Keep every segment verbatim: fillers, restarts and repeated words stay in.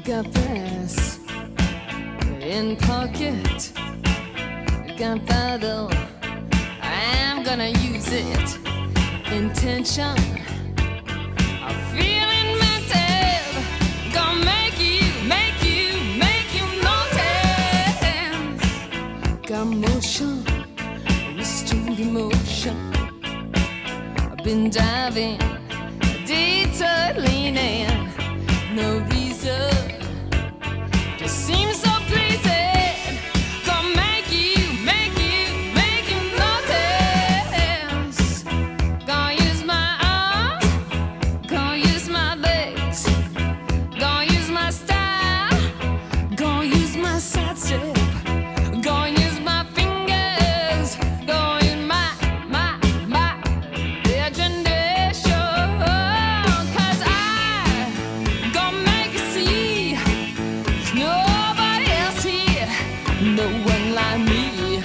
got this in pocket, gunpowder, I'm gonna use it. Intention of feeling mental, gonna make you, make you, make you notice. Got motion, restrained emotion. I've been diving, detour leaning, no reason, just seems so pleasing. Gonna make you, make you, make you notice. Gonna use my arms, gonna use my legs, gonna use my style, gonna use my side step, gonna use my fingers, gonna use my, my, my imagination. 'Cause I gonna make you see there's nobody else here, no one like me.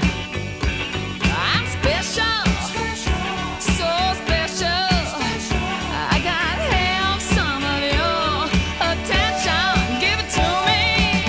I'm special, so special. I gotta have some of your attention. Give it to me.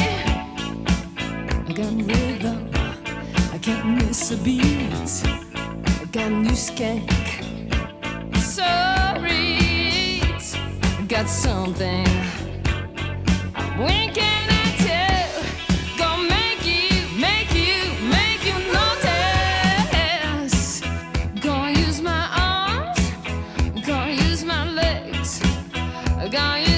I got rhythm, I can't miss a beat. I got new skank, so read. I got something I'm winking at you. Gonna make you, make you, make you notice. Gonna use my arms, gonna use my legs, gonna use